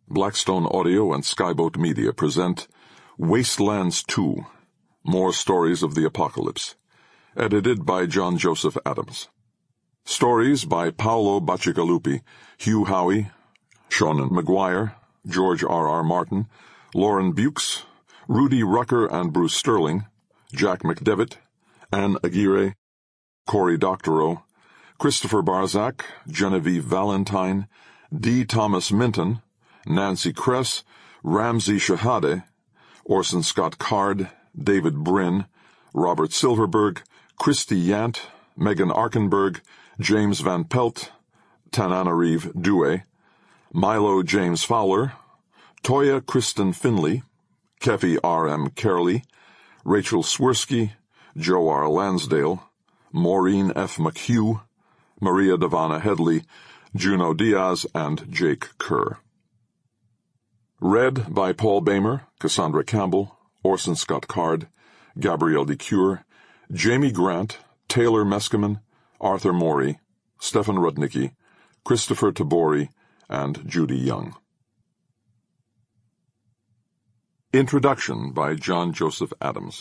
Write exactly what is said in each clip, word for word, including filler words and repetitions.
Blackstone Audio and Skyboat Media present Wastelands two, More Stories of the Apocalypse, edited by John Joseph Adams. Stories by Paolo Bacigalupi, Hugh Howey, Sean McGuire, George R. R. Martin, Lauren Bukes, Rudy Rucker and Bruce Sterling, Jack McDevitt, Anne Aguirre, Cory Doctorow, Christopher Barzak, Genevieve Valentine, D. Thomas Minton, Nancy Kress, Ramsey Shahade, Orson Scott Card, David Brin, Robert Silverberg, Christy Yant, Megan Arkenberg, James Van Pelt, Tananarive Due, Milo James Fowler, Toya Kristen Finley, Kefi R. M. Kerley, Rachel Swirsky, Joe R. Lansdale, Maureen F. McHugh, Maria Devana Headley, Juno Diaz, and Jake Kerr. Read by Paul Bamer, Cassandra Campbell, Orson Scott Card, Gabrielle DeCure, Jamie Grant, Taylor Meskimen, Arthur Morey, Stefan Rudnicki, Christopher Tabori, and Judy Young. Introduction by John Joseph Adams.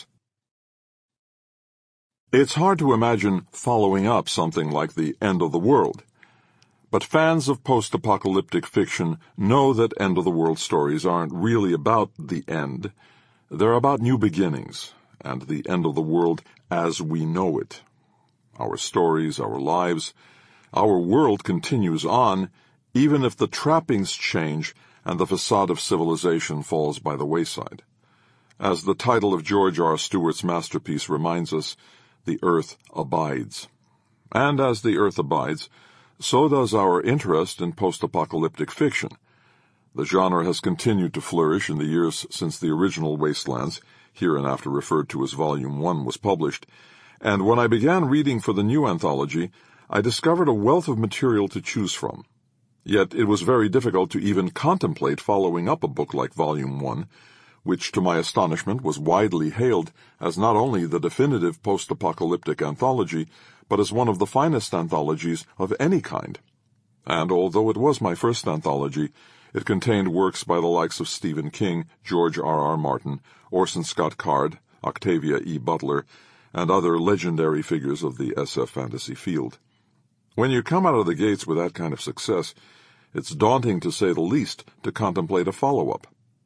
It's hard to imagine following up something like The End of the World, but fans of post-apocalyptic fiction know that end-of-the-world stories aren't really about the end. They're about new beginnings, and the end of the world as we know it. Our stories, our lives, our world continues on, even if the trappings change and the facade of civilization falls by the wayside. As the title of George R. Stewart's masterpiece reminds us, the earth abides. And as the earth abides, so does our interest in post-apocalyptic fiction. The genre has continued to flourish in the years since the original Wastelands, hereinafter referred to as Volume one, was published, and when I began reading for the new anthology, I discovered a wealth of material to choose from. Yet it was very difficult to even contemplate following up a book like Volume one, which, to my astonishment, was widely hailed as not only the definitive post-apocalyptic anthology, but as one of the finest anthologies of any kind. And although it was my first anthology, it contained works by the likes of Stephen King, George R. R. Martin, Orson Scott Card, Octavia E. Butler, and other legendary figures of the S F fantasy field. When you come out of the gates with that kind of success, it's daunting, to say the least, to contemplate a follow-up.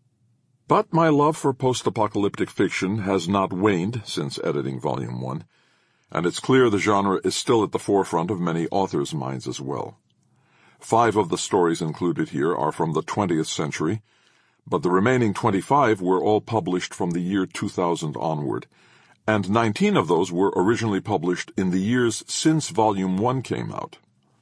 But my love for post-apocalyptic fiction has not waned since editing Volume one, and it's clear the genre is still at the forefront of many authors' minds as well. Five of the stories included here are from the twentieth century, but the remaining twenty-five were all published from the year two thousand onward, and nineteen of those were originally published in the years since Volume one came out.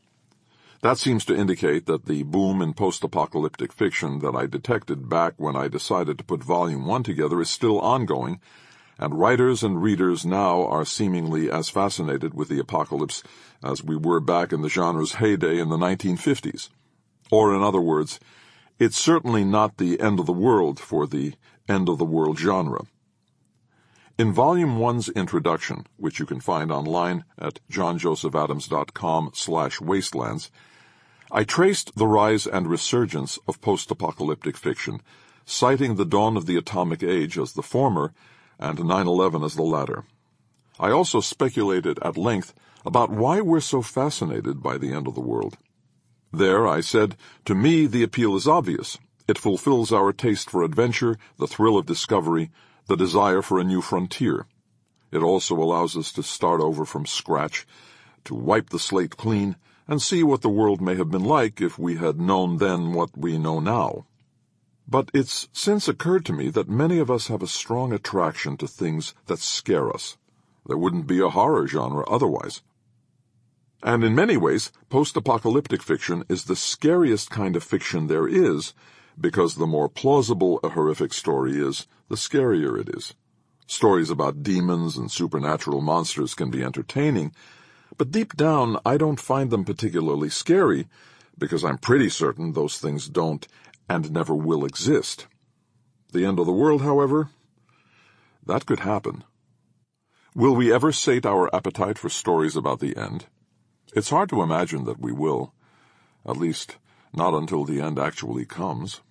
That seems to indicate that the boom in post-apocalyptic fiction that I detected back when I decided to put Volume one together is still ongoing, and writers and readers now are seemingly as fascinated with the apocalypse as we were back in the genre's heyday in the nineteen fifties. Or, in other words, it's certainly not the end of the world for the end-of-the-world genre. In Volume one's introduction, which you can find online at johnjosephadams.com slash wastelands, I traced the rise and resurgence of post-apocalyptic fiction, citing the dawn of the atomic age as the former and nine eleven as the latter. I also speculated at length about why we're so fascinated by the end of the world. There, I said, to me the appeal is obvious. It fulfills our taste for adventure, the thrill of discovery, the desire for a new frontier. It also allows us to start over from scratch, to wipe the slate clean, and see what the world may have been like if we had known then what we know now. But it's since occurred to me that many of us have a strong attraction to things that scare us. There wouldn't be a horror genre otherwise. And in many ways, post-apocalyptic fiction is the scariest kind of fiction there is, because the more plausible a horrific story is, the scarier it is. Stories about demons and supernatural monsters can be entertaining, but deep down I don't find them particularly scary, because I'm pretty certain those things don't and never will exist. The end of the world, however, that could happen. Will we ever sate our appetite for stories about the end? It's hard to imagine that we will, at least not until the end actually comes.